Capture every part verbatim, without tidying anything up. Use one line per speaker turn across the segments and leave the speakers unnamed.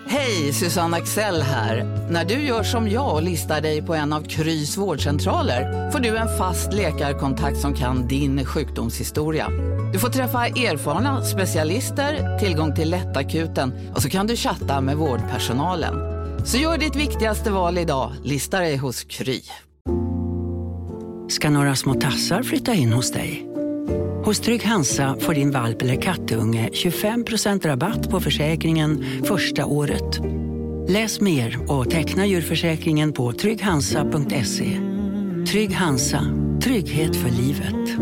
Hej, Susanne Axel här. När du gör som jag och listar dig på en av Krys vårdcentraler får du en fast läkarkontakt som kan din sjukdomshistoria. Du får träffa erfarna specialister, tillgång till lättakuten och så kan du chatta med vårdpersonalen. Så gör ditt viktigaste val idag, lista dig hos Kry.
Ska några små tassar flytta in hos dig? Hos Trygg Hansa får din valp eller kattunge tjugofem procent rabatt på försäkringen första året. Läs mer och teckna djurförsäkringen på trygg hansa punkt se. Trygg Hansa, trygghet för livet.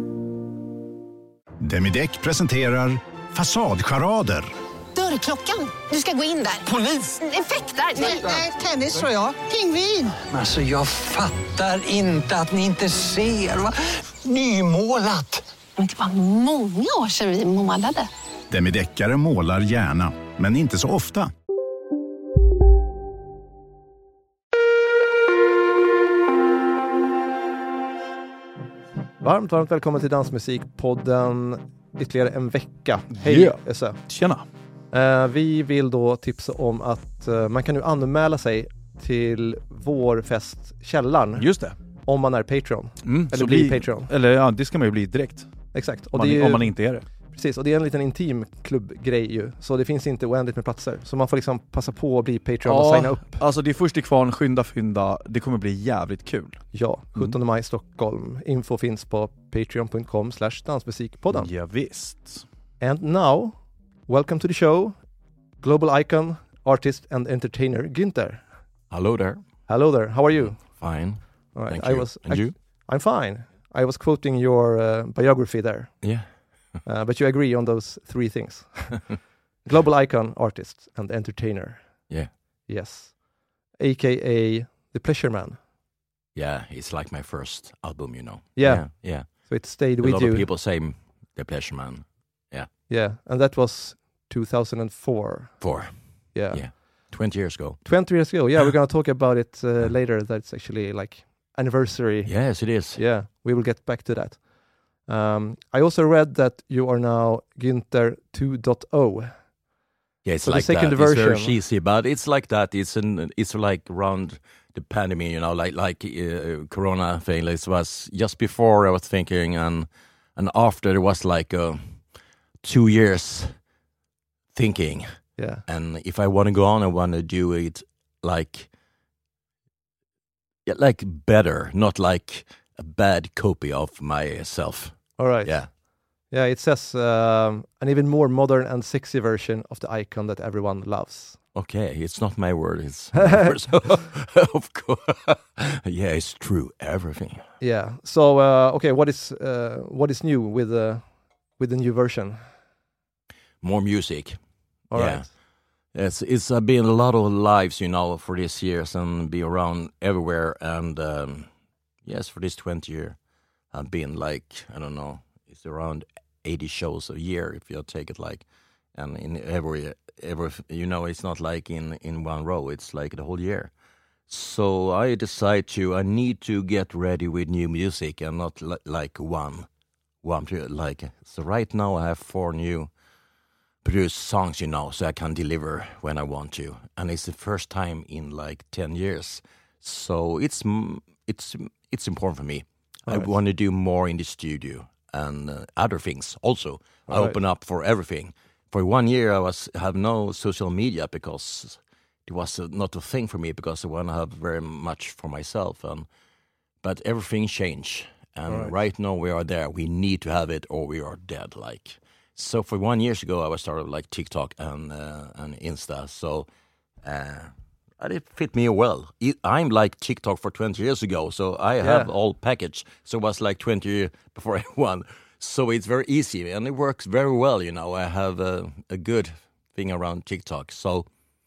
Demideck presenterar Fasadcharader.
Dörrklockan, du ska gå in där. Polis? Effektar?
Nej, tennis tror jag. Pingvin.
Alltså jag fattar inte att ni inte ser. Va? Nymålat.
Men det var många år sedan vi målade.
Demideckare målar gärna, men inte så ofta.
Varmt, varmt välkommen till Dansmusikpodden ytterligare en vecka. Hej,
yeah.
Esse.
Tjena.
Uh, vi vill då tipsa om att uh, man kan nu anmäla sig till vår fest Källaren.
Just det.
Om man är Patreon.
Mm,
eller blir bli, Patreon.
Eller ja, det ska man ju bli direkt.
Exakt. Och
man,
det är ju,
om man inte är det.
Precis, och det är en liten intim klubbgrej ju. Så det finns inte oändligt med platser. Så man får liksom passa på att bli Patreon
ja,
och signa upp.
Alltså det är först i kvarn, skynda fynda. Det kommer bli jävligt kul.
Ja, sjuttonde maj Stockholm. Info finns på patreon punkt com slash dansmusikpodden.
Ja, visst.
And now, welcome to the show, global icon, artist and entertainer, Günther.
Hello there.
Hello there, how are you?
Fine.
All right.
Thank
I
you.
was,
and
I,
you?
I'm fine. I was quoting your uh, biography there.
Yeah.
uh, but you agree on those three things. Global icon, artist and entertainer.
Yeah.
Yes. A K A The Pleasure Man.
Yeah, it's like my first album, you know.
Yeah.
Yeah. yeah.
So it stayed
A
with
lot
you.
of people say The Pleasure Man. Yeah.
Yeah, and that was two thousand four.
Four.
Yeah.
Yeah. twenty years ago.
twenty years ago. Yeah, we're going to talk about it uh, later. That's actually like anniversary.
Yes, it is.
Yeah, we will get back to that. Um, I also read that you are now Günther two point oh.
Yeah, it's
so
like
the second
that.
version.
It's very cheesy, but it's like that. It's an, it's like around the pandemic, you know, like like uh, Corona thing. It was just before I was thinking, and and after it was like uh, two years thinking.
Yeah.
And if I want to go on, I want to do it like, yeah, like better, not like a bad copy of myself.
All right.
Yeah.
Yeah, it says um, an even more modern and sexy version of the icon that everyone loves.
Okay, it's not my word. It's my word, so, of course. Yeah, it's true. Everything.
Yeah. So uh, okay, what is uh, what is new with the with the new version?
More music.
All
yeah.
right.
It's it's uh, been a lot of lives, you know, for this years and be around everywhere. And um, yes, for this twenty year, I've been like, I don't know, it's around eighty shows a year if you take it like, and in every every you know, it's not like in in one row. It's like the whole year. So I decide to I need to get ready with new music and not li- like one one like. So right now I have four new produce songs, you know, so I can deliver when I want to, and it's the first time in like ten years. So it's it's it's important for me. All I right. want to do more in the studio and uh, other things also. All I right. open up for everything. For one year, I was have no social media because it was a, not a thing for me because I want to have very much for myself. And but everything changed, and right. right now we are there. We need to have it, or we are dead. Like. So for one years ago, I was started like TikTok and uh, and Insta. So uh, it fit me well. I'm like TikTok for twenty years ago, so I
yeah.
have all package. So it was like twenty years before everyone. So it's very easy and it works very well. You know, I have a, a good thing around TikTok. So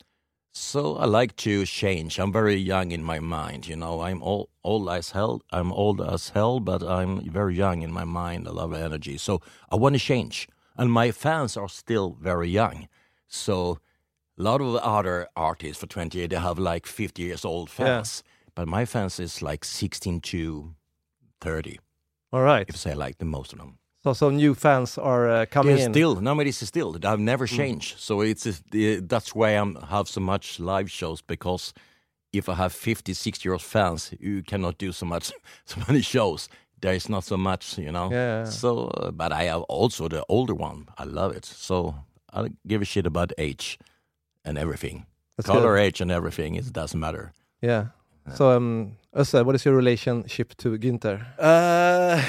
so I like to change. I'm very young in my mind. You know, I'm old, old as hell. I'm old as hell, but I'm very young in my mind. I love energy. So I want to change. And my fans are still very young. So a lot of other artists for twenty years, they have like fifty years old fans. Yeah. But my fans is like sixteen to thirty.
All right.
If I say like the most of them.
So, so new fans are uh, coming
yeah,
in.
Still, no, but it's still. I've never changed. Mm. So it's uh, that's why I have so much live shows, because if I have fifty, sixty year old fans, you cannot do so much, so many shows. There is not so much, you know.
Yeah.
So, uh, but I have also the older one. I love it. So I don't give a shit about age and everything. That's color, good. Age, and everything. It doesn't matter.
Yeah. yeah. So, um, Össe, what is your relationship to Günther?
Uh,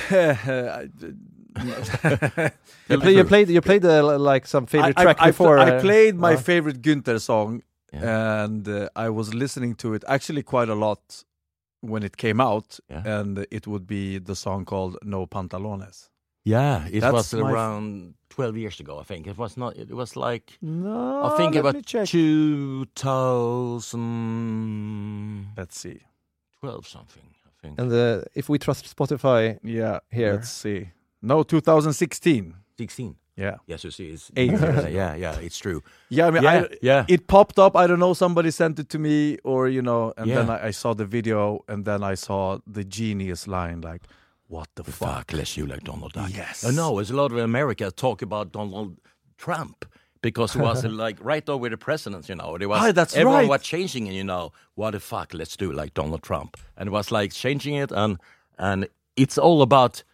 you, play, you played. You played uh, like some favorite
I,
track
I,
before.
I, I
uh,
played my
uh,
favorite Günther song,
yeah.
and uh, I was listening to it actually quite a lot when it came out,
yeah.
and it would be the song called "No Pantalones."
Yeah, it
That's
was
my
around twelve years ago. I think it was not. It was like
no.
I think
let
it was
me check.
two thousand.
Let's see,
twelve something. I think.
And uh, if we trust Spotify,
yeah,
here.
Let's see. No, two thousand sixteen.
Sixteen.
Yeah.
Yes, you see, it's
eight years.
yeah, yeah, it's true.
Yeah, I mean,
yeah,
I,
yeah.
It popped up. I don't know. Somebody sent it to me, or you know, and
yeah.
then I, I saw the video, and then I saw the genius line, like, "What the, the fuck?
fuck? Let's you like Donald Duck."
Yes.
Uh, no, it's a lot of America talk about Donald Trump because it was like right over the president. You know, there was
oh, that's
everyone
right.
was changing it. You know, what the fuck? Let's do like Donald Trump, and it was like changing it, and and it's all about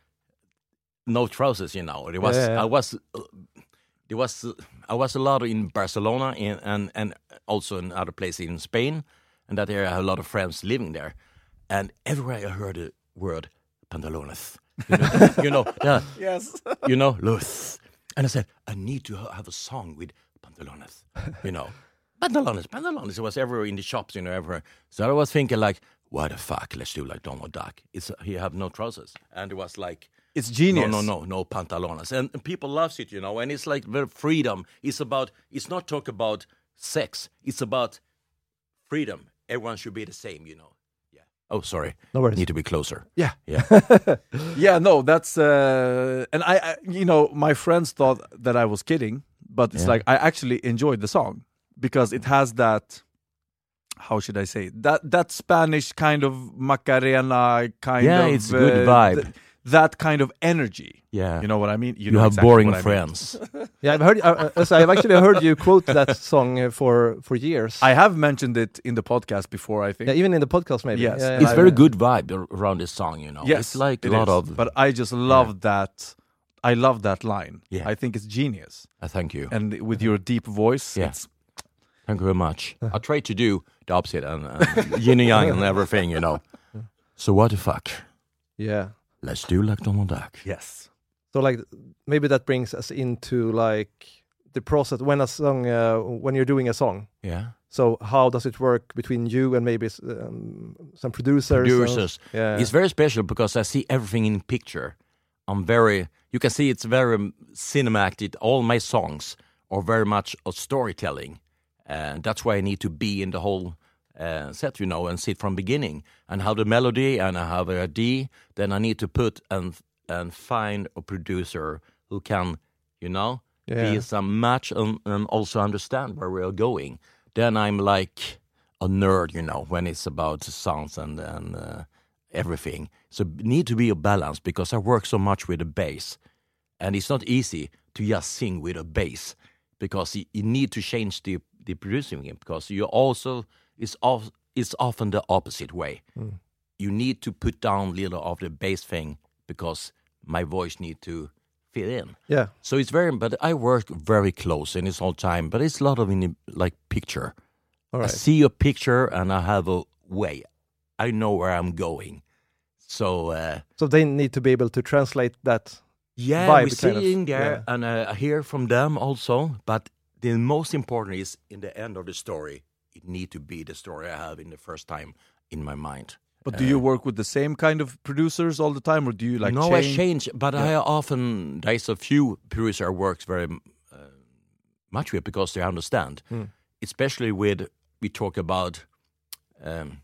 no trousers. You know, it was
yeah, yeah.
I was. Uh, There was uh, I was a lot in Barcelona in, and and also in other places in Spain, and that area I have a lot of friends living there, and everywhere I heard the word pantalones, you know, you know, yeah,
yes,
you know, Luz, and I said I need to have a song with pantalones, you know, pantalones, pantalones. It was everywhere in the shops, you know, everywhere. So I was thinking like, what the fuck? Let's do like Donald Duck. It's he have no trousers, and it was like.
It's genius.
No, no, no, no pantalones, and people loves it, you know. And it's like very freedom. It's about. It's not talk about sex. It's about freedom. Everyone should be the same, you know. Yeah. Oh, sorry.
No worries.
Need to be closer.
Yeah,
yeah,
yeah. No, that's. Uh, and I, I, you know, my friends thought that I was kidding, but it's
yeah.
like I actually enjoyed the song because it has that. How should I say that? That Spanish kind of Macarena kind
yeah,
of.
Yeah, it's a good
uh,
vibe.
Th- That kind of energy,
yeah,
you know what I mean. You,
you
know
have
exactly
boring
what I
friends.
mean.
Yeah, I've heard. Uh, uh, so I've actually heard you quote that song uh, for for years.
I have mentioned it in the podcast before. I think,
yeah, even in the podcast, maybe.
Yes,
yeah,
it's
yeah,
very
yeah.
good vibe around this song, you know.
Yes,
it's like
it
a lot
is.
of.
But I just love
yeah.
that. I love that line.
Yeah,
I think it's genius.
I thank you.
And with your deep voice,
yeah.
it's
thank you very much. I try to do the opposite and, and yin and yang and everything, you know. So what the fuck?
Yeah.
Let's do like Donald Duck.
Yes.
So like maybe that brings us into like the process when a song uh, when you're doing a song.
Yeah.
So how does it work between you and maybe um, some producers?
Producers.
Or, yeah.
It's very special because I see everything in picture. I'm very. You can see it's very cinematic. All my songs are very much of storytelling, and that's why I need to be in the whole. Uh, set, you know, and sit from beginning and have the melody and I have a D, then I need to put and and find a producer who can, you know,
yeah.
be some match and, and also understand where we are going. Then I'm like a nerd, you know, when it's about songs and, and uh, everything. So need to be a balance because I work so much with the bass and it's not easy to just sing with a bass because you, you need to change the, the producing because you also It's, of, it's often the opposite way.
Mm.
You need to put down a little of the bass thing because my voice need to fit in.
Yeah.
So it's very, but I work very close and it's all time, but it's a lot of in the, like picture.
All right.
I see a picture and I have a way. I know where I'm going. So, uh,
so they need to be able to translate that.
Yeah,
vibe
we're sitting
of,
there
yeah.
and uh, I hear from them also. But the most important is in the end of the story. It need to be the story I have in the first time in my mind.
But do uh, you work with the same kind of producers all the time, or do you like
no,
change?
I change, but yeah. I often, there's a few producers I work very uh, much with because they understand.
Mm.
Especially with, we talk about um,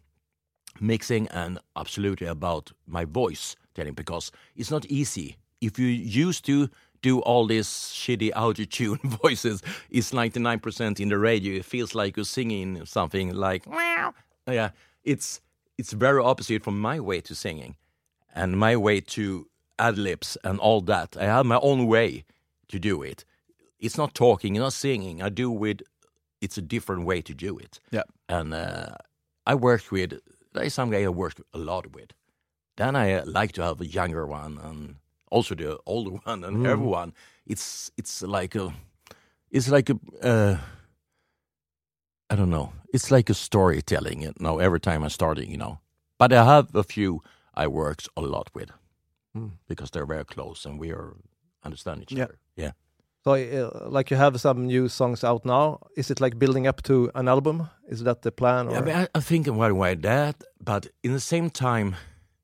mixing and absolutely about my voice telling because it's not easy. If you used to do all these shitty auto-tune voices, it's ninety-nine percent in the radio. It feels like you're singing something like, yeah, it's it's very opposite from my way to singing. And my way to ad-libs and all that. I have my own way to do it. It's not talking, not singing. I do with, it's a different way to do it.
Yeah.
And uh, I worked with, there is some guy I worked a lot with. Then I uh, like to have a younger one and also the older one and mm. everyone. It's it's like a, it's like a, uh, I don't know. It's like a storytelling. You know, every time I'm starting, you know. But I have a few I work a lot with mm. because they're very close and we are understand each
yeah.
other. Yeah.
So, uh, like you have some new songs out now. Is it like building up to an album? Is that the plan? Or?
Yeah, I, mean, I, I think in one way that, but in the same time,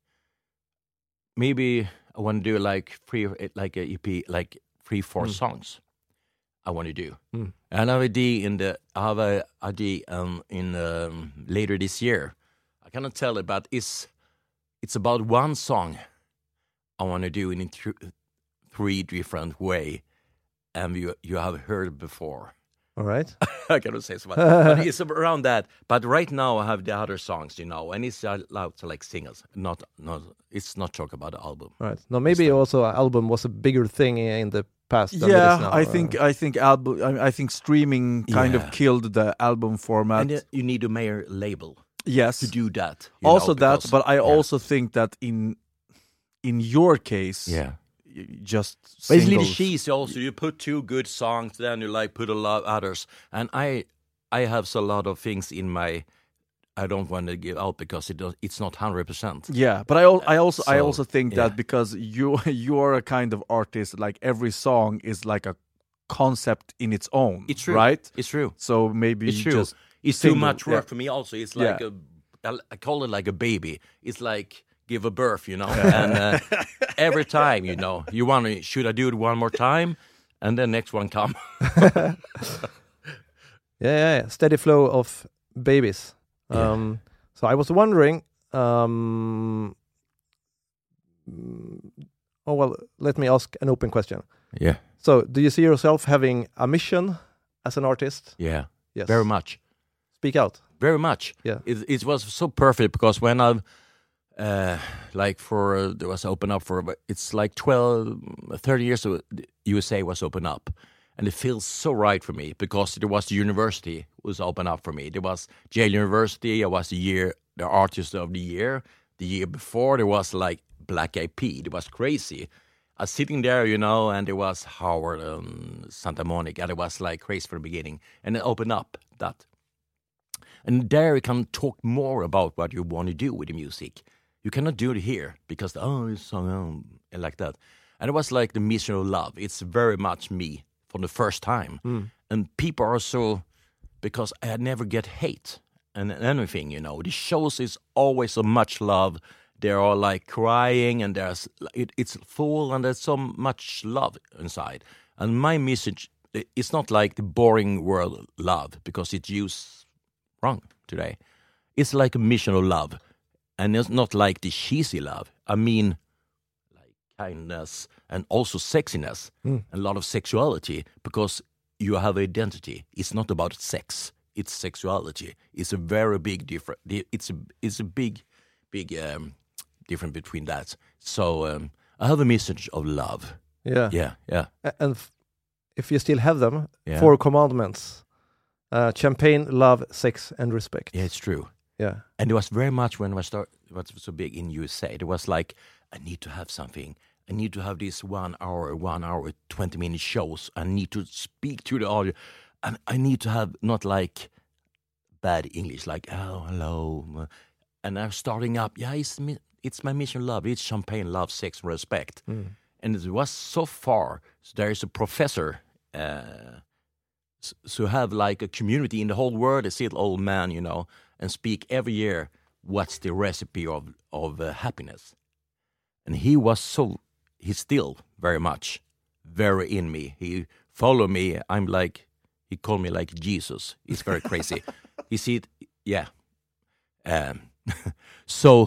maybe I want to do like three, like a E P, like three, four mm. songs. I want to do, mm. and I have a idea in the. I have a idea um, in um, later this year. I cannot tell it, but it's it's about one song I want to do in th- three different way. And you you have heard it before.
All right.
I cannot say so much. But it's around that. But right now I have the other songs, you know, and it's allowed to like singles. Not not it's not talk about the album.
Right. No, maybe it's also an album was a bigger thing in the past than
yeah,
it is now.
I think I think album I, I think streaming kind yeah. of killed the album format.
And uh, you need a major label.
Yes.
To do that.
Also
know, because,
that, but I
yeah.
also think that in in your case
yeah.
just
but it's a little cheesy also. You put two good songs, then you like put a lot of others. And I I have so a lot of things in my I don't want to give out because it does, it's not one hundred percent.
Yeah, but I, al- I also
so,
I also think
yeah.
that because you you're a kind of artist, like every song is like a concept in its own.
It's true.
Right?
It's true.
So maybe
it's true.
Just
it's
single,
too much work
yeah.
for me also. It's like
yeah.
a I call it like a baby. It's like give a birth, you know. And uh, every time, you know, you want to, should I do it one more time? And then next one come.
yeah, yeah, yeah, steady flow of babies.
Yeah.
Um, so I was wondering, um, oh, well, let me ask an open question.
Yeah.
So do you see yourself having a mission as an artist?
Yeah,
yes.
Very much.
Speak out.
Very much.
Yeah.
It, it was so perfect because when I've, Uh, like for uh, there was open up for it's like twelve, thirty years ago, U S A was open up, and it feels so right for me because there was the university was open up for me. There was Yale University. I was the year the artist of the year. The year before there was like Black Eyed Peas. It was crazy. I was sitting there, you know, and there was Howard and Santa Monica, and it was like crazy from the beginning, and it opened up that, and there you can talk more about what you want to do with the music. You cannot do it here because, oh, it's so, um, like that. And it was like the mission of love. It's very much me from the first time. Mm. And people are so, because I never get hate and anything, you know. The shows is always so much love. They are like crying and there's it, it's full and there's so much love inside. And my message, it's not like the boring word love because it's used wrong today. It's like a mission of love. And it's not like the cheesy love. I mean, like kindness and also sexiness, mm. a lot of sexuality, because you have identity. It's not about sex; it's sexuality. It's a very big difference. It's a it's a big, big um, difference between that. So um, I have a message of love.
Yeah,
yeah, yeah.
And f- if you still have them,
yeah.
four commandments: uh, champagne, love, sex, and respect.
Yeah, it's true.
Yeah,
and it was very much when I started. It was so big in U S A. It was like I need to have something. I need to have this one hour, one hour, twenty minute shows. I need to speak to the audience, and I need to have not like bad English, like oh hello, and I'm starting up. Yeah, it's me, it's my mission, love. It's champagne, love, sex, and respect. Mm. And it was so far. So there is a professor. Uh, so have like a community in the whole world. A little old man, you know, and speak every year. What's the recipe of of uh, happiness? And he was so, he's still very much, very in me. He follow me. I'm like, he called me like Jesus. It's very crazy. You see it? Yeah. Um, so,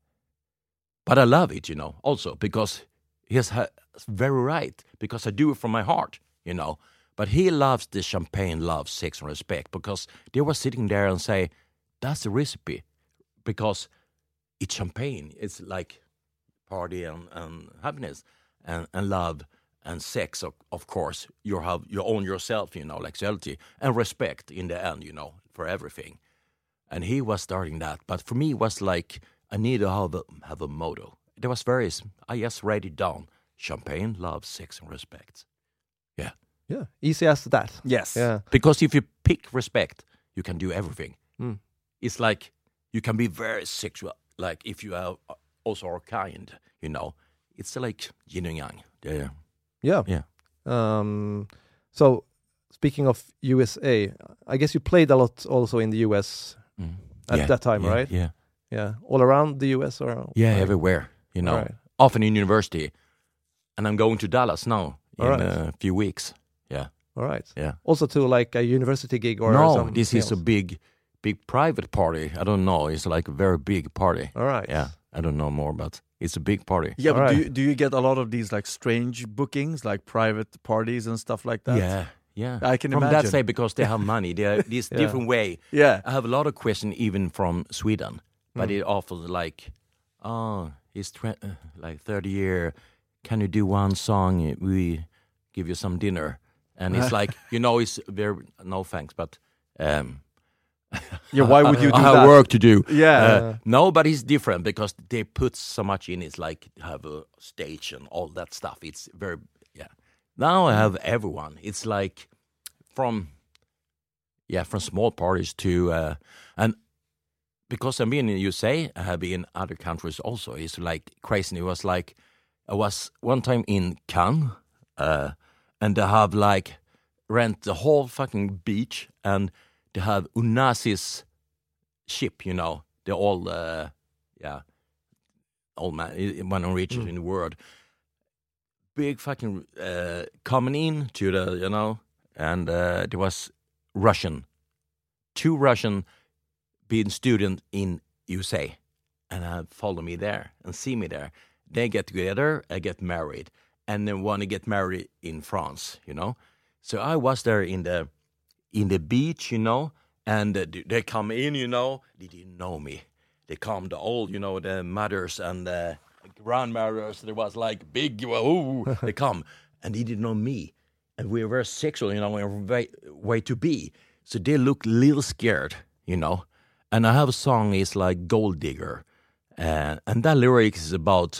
but I love it, you know, also because he's ha- very right, because I do it from my heart, you know. But he loves the champagne, love, sex, and respect, because they were sitting there and say, that's the recipe. Because it's champagne. It's like party and, and happiness and, and love and sex, of, of course. You have you own yourself, you know, like sexuality and respect in the end, you know, for everything. And he was starting that, but for me, it was like I need to have a, have a motto. It was very. I just write it down: champagne, love, sex, and respect. Yeah,
yeah, easy as that.
Yes,
yeah.
Because if you pick respect, you can do everything.
Mm.
It's like you can be very sexual. Like if you are also are kind, you know, it's like yin and yang. Yeah,
yeah,
yeah.
Um, so speaking of U S A, I guess you played a lot also in the U S
mm.
at
yeah,
that time,
yeah,
right?
Yeah,
yeah, all around the U S or
yeah,
right?
everywhere. You know,
right.
Often in university, and I'm going to Dallas now in
right.
a few weeks. Yeah,
all right.
Yeah,
also to like a university gig or
no,
something
this
else.
is a big, big private party. I don't know. It's like a very big party.
All right.
Yeah, I don't know more, but it's a big party.
Yeah,
all
but
right.
do you, do you get a lot of these like strange bookings, like private parties and stuff like that?
Yeah. Yeah,
I can
from
imagine.
that side because they have money. They are this
yeah.
different way.
Yeah,
I have a lot of questions even from Sweden, but
Mm.
it offers like, oh, it's tw- uh, like thirty year. Can you do one song? We give you some dinner, and it's like you know, it's very no thanks, but um,
yeah. Why would you do
I have
that?
work to do.
Yeah,
uh, no, but it's different because they put so much in. It's like have a stage and all that stuff. It's very yeah. Now I have everyone. It's like from, yeah, from small parties to, uh, and because I've been in the U S A, I have been in other countries also. It's like crazy. It was like, I was one time in Cannes, uh, and they have like rent the whole fucking beach, and they have Onassis ship, you know, they're all, uh, yeah, old man, one of the richest
Mm.
in the world. Big fucking uh, coming in to the, you know, and uh, there was Russian, two Russian being student in U S A, and uh, follow me there and see me there. They get together, I get married, and then want to get married in France, you know. So I was there in the in the beach, you know, and uh, they come in, you know, they didn't know me. They come the old, you know, the mothers and the grandmothers. There was like big, ooh, they come, and they didn't know me. And we were very sexual, you know, we were way, way to be. So they look a little scared, you know. And I have a song, it's like Gold Digger. Uh, and that lyric is about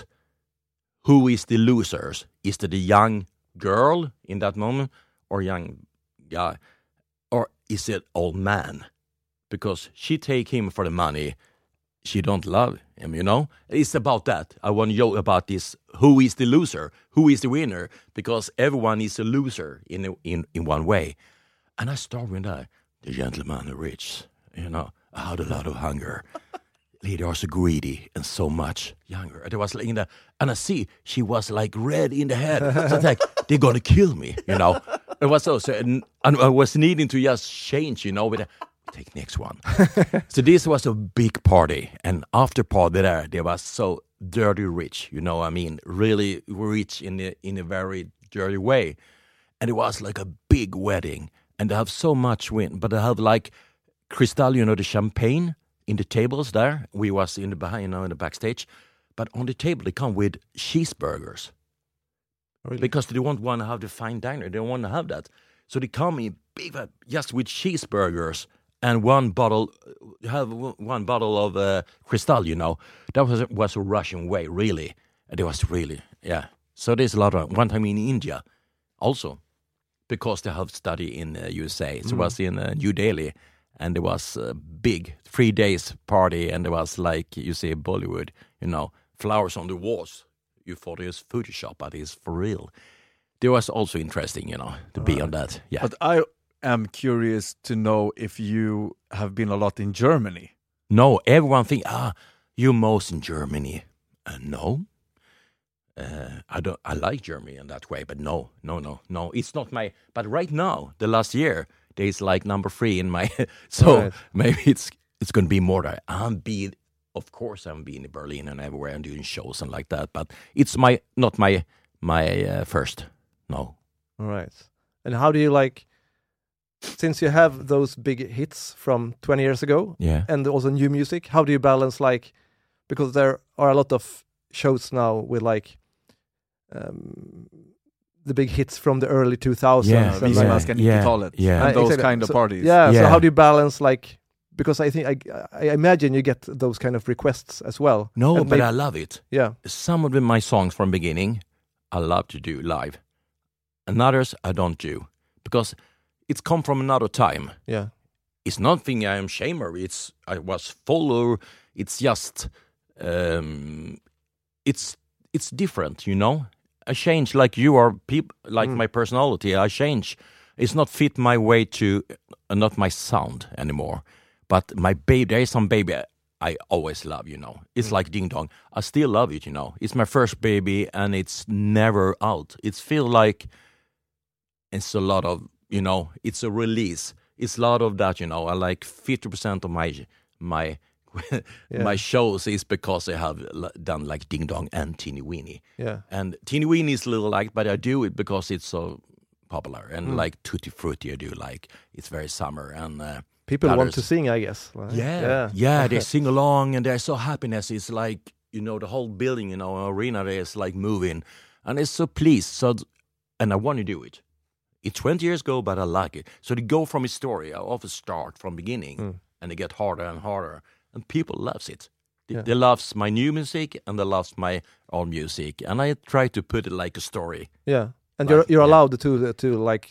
who is the losers. Is it the young girl in that moment or young guy? Or is it old man? Because she take him for the money. She don't love him, you know? It's about that. I want to know about this. Who is the loser? Who is the winner? Because everyone is a loser in a, in, in one way. And I start with that. The gentleman, the rich, you know, I had a lot of hunger. They are so greedy and so much younger. And it was like in the, and I see she was like red in the head. So it's like, they're going to kill me, you know? It was so, so and, and I was needing to just change, you know, with a, take next one. So this was a big party, and after party there, they was so dirty rich, you know. I mean, really rich in a, in a very dirty way, and it was like a big wedding, and they have so much win, but they have like Cristal, you know, the champagne in the tables there. We was in the behind, you know, in the backstage, but on the table they come with cheeseburgers. Really? Because they don't want to have the fine diner, they don't want to have that, so they come in big, just with cheeseburgers. And one bottle, have one bottle of uh, Cristal, you know. That was was a Russian way, really. It was really, yeah. So there's a lot of, one time in India also, because they have study in the uh, U S A. So mm. it was in uh, New Delhi, and there was a big three days party, and there was like, you see Bollywood, you know, flowers on the walls. You thought it was Photoshop, but it's for real. It was also interesting, you know, to All be right. on that. Yeah.
But I... I'm curious to know if you have been a lot in Germany.
No, everyone think, ah, you're most in Germany. Uh, no, uh, I don't. I like Germany in that way, but no, no, no, no. It's not my. But right now, the last year, there's like number three in my. So right. maybe it's it's going to be more. That I'm being, of course, I'm being in Berlin and everywhere and doing shows and like that. But it's my not my my uh, first. No.
All right. And how do you like? Since you have those big hits from twenty years ago,
yeah,
and also new music, how do you balance, like, because there are a lot of shows now with like um, the big hits from the early two thousands.
Yeah,
and
Vi
like,
som älskar nittiotalet.
yeah.
And
Uh,
those
exactly.
kind of
So-
parties.
Yeah,
Yeah.
so how do you balance like, because I think, I, I imagine you get those kind of requests as well.
No,
And
but
maybe-
I love it.
Yeah,
Some of them, my songs from beginning, I love to do live. And others I don't do. Because it's come from another time.
yeah,
It's nothing I am ashamed of. It's I was full of, it's just um, it's it's different, you know. I change like you are people like
Mm.
my personality. I change. It's not fit my way to uh, not my sound anymore. But my baby, there is some baby I, I always love, you know. It's
Mm.
like Ding Dong. I still love it, you know. It's my first baby and it's never out. It's feel like it's a lot of, you know, it's a release. It's a lot of that, you know. I like fifty percent of my my
Yeah.
my shows is because I have l- done like Ding Dong and Teeny Weeny.
yeah.
And Teeny Weeny is a little like, but I do it because it's so popular. And
Mm.
like Tutti Frutti, I do like, it's very summer. And uh,
People want
others-
to sing, I guess. right?
yeah,
yeah,
yeah, they sing along and they're so happiness. It's like, you know, the whole building, you know, arena there is like moving. And it's so pleased. So, and I want to do it. It's twenty years ago, but I like it. So they go from a story. I often start from beginning,
Mm.
and they get harder and harder, and people loves it. They,
Yeah.
they loves my new music, and they loves my old music, and I try to put it like a story.
yeah. And
Like,
you're you're
yeah.
allowed to to like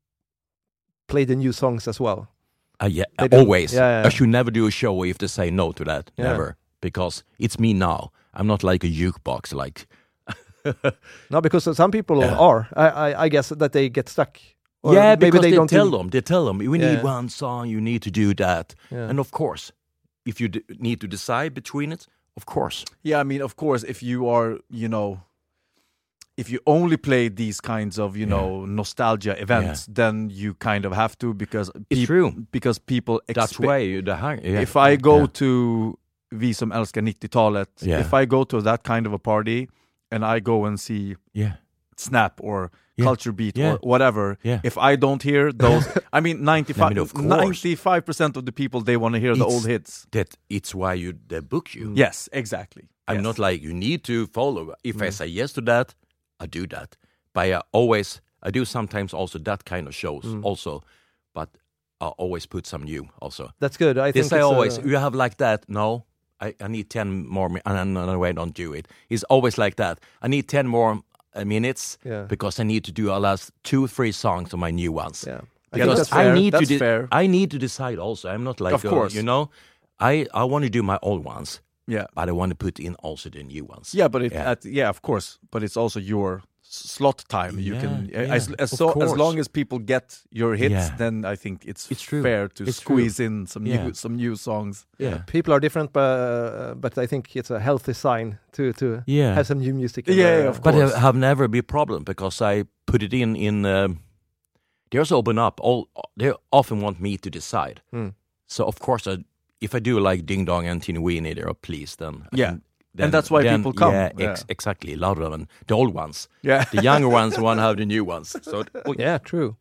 play the new songs as well.
Uh, yeah,
They don't-
always.
yeah, yeah.
I should never do a show if they say no to that.
Yeah.
Never, because it's me now. I'm not like a jukebox. Like
No, because some people
Yeah.
are. I, I I guess that they get stuck. Or
yeah,
maybe
because
they
they,
don't
tell
do-
them. They tell them we
Yeah.
need one song. You need to do that.
Yeah.
And of course, if you d- need to decide between it, of course.
Yeah, I mean, of course, if you are, you know, if you only play these kinds of, you
Yeah.
know, nostalgia events, then you kind of have to because
It's
peop-
true.
because people
That's
expect.
why you the hang- yeah.
If I go
Yeah.
to Vi som älskar nittiotalet,
Yeah.
if I go to that kind of a party and I go and see
yeah,
Snap or
Yeah.
Culture Beat
Yeah.
or whatever,
Yeah.
if I don't hear those, I mean, ninety-five,
I mean, of course.
ninety-five percent of the people, they want to hear the
It's-
old hits.
that it's why you they book you.
Yes, exactly.
I'm
Yes.
not like you need to follow. If I say yes to that, I do that. But I always I do sometimes also that kind of shows also, but I always put some new also.
That's good. I
They
think
say
it's,
always
uh,
you have like that. No, I, I need ten more. mi- And no, no, I don't do it. It's always like that. I need ten more uh, minutes
Yeah.
because I need to do a last two, three songs of my new ones.
yeah. I
Yeah,
think
that's
that's
I
fair.
need
That's
to de-
fair.
I need to decide also. I'm not like
Of
uh,
course.
you know. I I want to do my old ones,
Yeah.
but I want to put in also the new ones.
Yeah, but it,
Yeah.
At, yeah, of course. But it's also your s- slot time. You
Yeah,
can
yeah,
as as,
of
so, as
course.
long as people get your hits,
Yeah.
then I think it's,
It's true.
fair to
It's
squeeze in some
Yeah.
new some new songs.
Yeah.
People are different, but uh, but I think it's a healthy sign to to
Yeah.
have some new music. in
Yeah,
there.
yeah, of
But
course.
it have never been a problem because I put it in in. Um, they also open up. All they often want me to decide.
Mm.
So of course, I, if I do like Ding Dong and Teeny Weeny, they're pleased. Then I
Yeah.
can- then,
And that's why
then,
people come.
Yeah,
Yeah.
Ex- exactly. A lot of them, the old ones,
Yeah.
the younger ones want to have the new ones. So oh,
Yeah, true.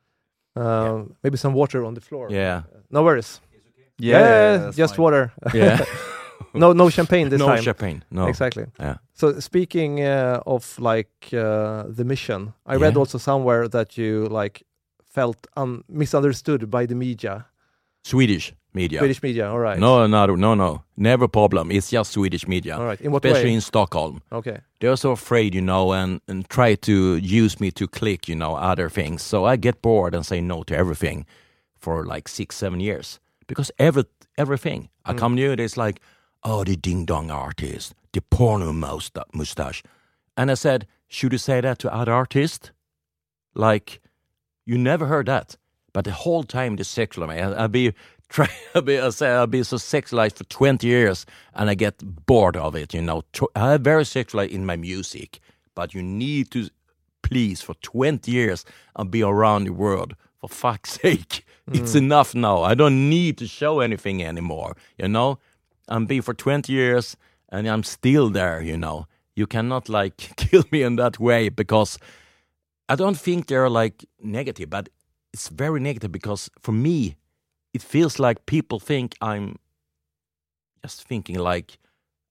Um, Maybe some water on the floor.
yeah,
No worries.
Yeah, that's
just
fine.
water.
yeah.
no, no champagne this
no
time.
champagne. No.
Exactly.
Yeah.
So speaking uh, of like uh, the mission, I read
Yeah.
also somewhere that you like felt un- misunderstood by the media,
Swedish media.
British media. All right.
No, no, no, no. Never problem. It's just Swedish media.
All right. In what
Especially
way?
in Stockholm.
Okay.
They're so afraid, you know, and, and try to use me to click, you know, other things. So I get bored and say no to everything for like six, seven years. Because every everything. I come new, it's like, oh, the ding-dong artist, the porno musta- mustache. And I said, should you say that to other artists? Like, you never heard that. But the whole time the sexual, I, I'll be try, I'll be, I say I'll be so sexualized for twenty years, and I get bored of it. You know, Tw- I'm very sexualized in my music, but you need to please for twenty years and be around the world. For fuck's sake, it's enough now. I don't need to show anything anymore. You know, I'm be for twenty years, and I'm still there. You know, you cannot like kill me in that way because I don't think they're like negative, but it's very negative because for me, it feels like people think I'm just thinking like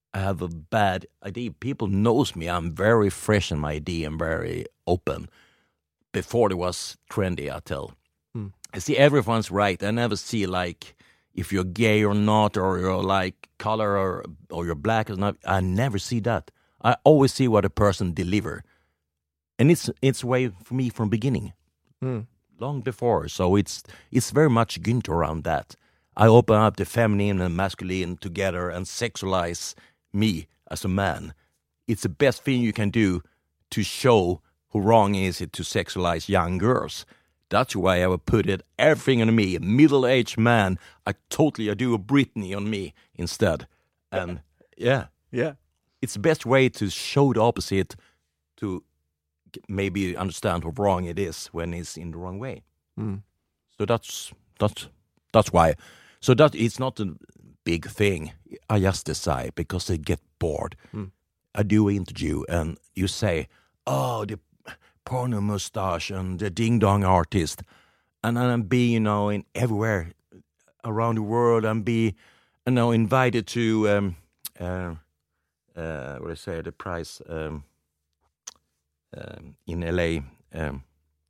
I have a bad idea. People knows me. I'm very fresh in my idea and very open. Before it was trendy, I tell.
Mm.
I see everyone's right. I never see like if you're gay or not, or you're like color or or you're black or not. I never see that. I always see what a person deliver, and it's it's way for me from beginning,
mm.
long before. So it's it's very much Günther around that. I open up the feminine and masculine together and sexualize me as a man. It's the best thing you can do to show how wrong is it to sexualize young girls. That's why I would put it everything on me. A middle-aged man, I totally I do a Britney on me instead. And yeah.
Yeah.
It's the best way to show the opposite, to maybe understand how wrong it is when it's in the wrong way.
Mm.
So that's that's that's why. So that it's not a big thing. I just decide because they get bored.
Mm.
I do an interview and you say, "Oh, the porno mustache and the ding dong artist," and I'm be you know in everywhere around the world. I'm be you know invited to um, uh, uh, what do I say the prize um, um, in L A. Um,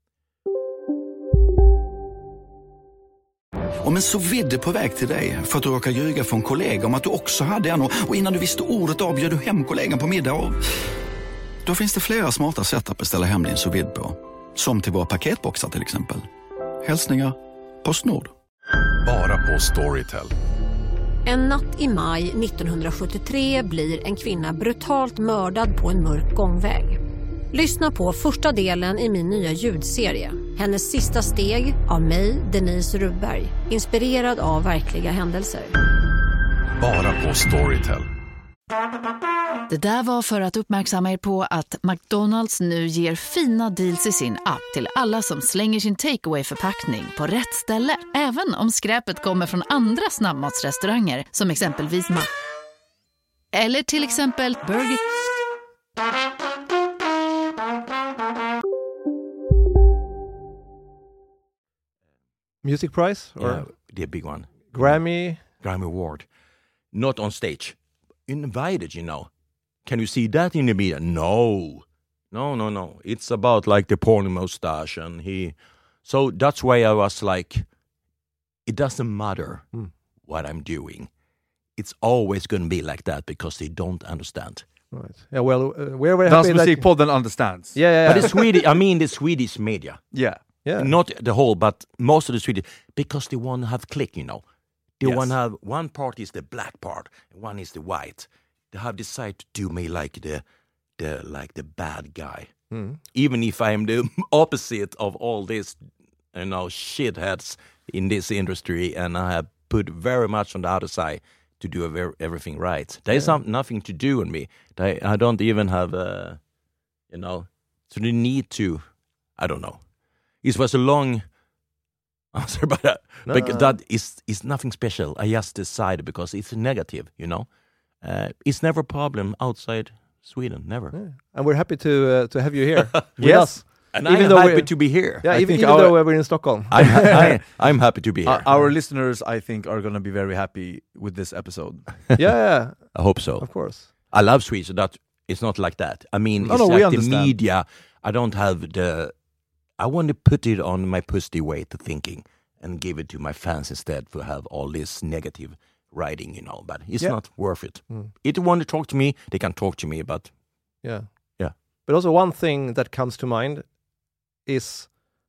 Om en så vidde på väg till dig för att du råkar ljuga för en kollega om att du också hade en, och, och innan du visste ordet av bjöd du hem kollegan på middag. Och då finns det flera smarta sätt att beställa hem din sous vide på. Som till våra paketboxar till exempel. Hälsningar Postnord.
Bara på Storytel.
En natt i maj nittonhundrasjuttiotre blir en kvinna brutalt mördad på en mörk gångväg. Lyssna på första delen i min nya ljudserie. Hennes sista steg av mig, Denise Rubberg. Inspirerad av verkliga händelser.
Bara på Storytel.
Det där var för att uppmärksamma er på att McDonalds nu ger fina deals i sin app till alla som slänger sin takeaway-förpackning på rätt ställe. Även om skräpet kommer från andra snabbmatsrestauranger som exempelvis Ma... Eller till exempel Burger...
Music prize? Or
yeah, the big one.
Grammy?
Grammy Award. Not on stage. Invited, you know. Can you see that in the media? No. No, no, no. It's about like the porn mustache and he... So that's why I was like, it doesn't matter
mm.
what I'm doing. It's always going to be like that because they don't understand.
Right. Yeah, well, uh, we're very happy.
That's Musikpodden like... understands.
Yeah, yeah, yeah.
But the Swedish, I mean the Swedish media.
Yeah.
Yeah.
Not the whole, but most of the Swedish, because they want to have click, you know. They
yes.
want to have, one part is the black part, and one is the white. They have decided to do me like the, the like the bad guy.
Mm.
Even if I'm the opposite of all this, you know, shitheads in this industry, and I have put very much on the other side to do very, everything right. There is yeah. some, nothing to do on me. They, I don't even have, uh, you know, so they need to, I don't know. It was a long answer, but, uh,
no,
but
no.
that is is nothing special. I just decided because it's negative, you know. Uh, it's never a problem outside Sweden, never.
Yeah. And we're happy to uh, to have you here with
yes.
us.
And even I'm though happy to be here.
Yeah,
I
even,
think
even
our,
though we're in Stockholm.
I'm, I, I'm happy to be here.
Our, our listeners, I think, are going to be very happy with this episode.
yeah, yeah.
I hope so.
Of course.
I love Sweden, so that it's not like that. I mean,
no,
it's
no,
like
we
the
understand.
media. I don't have the... I want to put it on my pussy way to thinking and give it to my fans instead for have all this negative writing, you know. But it's
yeah.
not worth it.
Mm.
If they want to talk to me, they can talk to me, but...
Yeah.
Yeah.
But also one thing that comes to mind is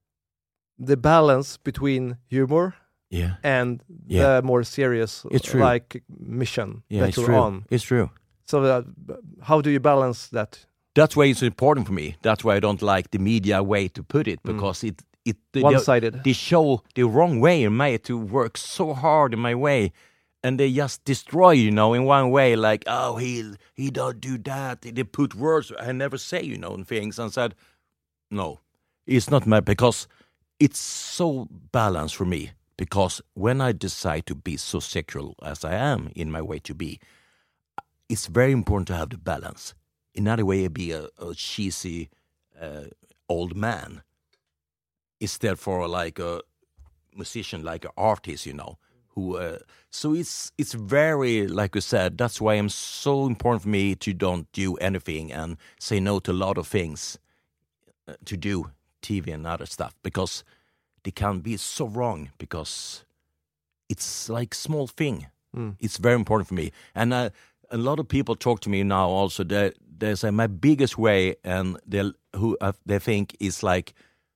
the balance between humor
yeah.
and
yeah.
the more serious
it's true.
like mission
yeah,
that
it's
you're
true.
on.
It's true.
So that, how do you balance that?
That's why it's important for me. That's why I don't like the media way to put it, because mm. it it the,
one-sided.
They, they show the wrong way in my to work so hard in my way, and they just destroy, you know, in one way. Like, oh, he he don't do that. They put words I never say, you know, and things, and said, no, it's not my, because it's so balanced for me. Because when I decide to be so sexual as I am in my way to be, it's very important to have the balance. Another way, I'd be a, a cheesy uh, old man instead for like a musician, like an artist, you know, who. Uh, so it's it's very, like you said. That's why it's so important for me to don't do anything and say no to a lot of things uh, to do T V and other stuff, because they can be so wrong, because it's like small thing. Mm. It's very important for me, and uh, a lot of people talk to me now. Also, they they say my biggest way, and they who uh, they think is like.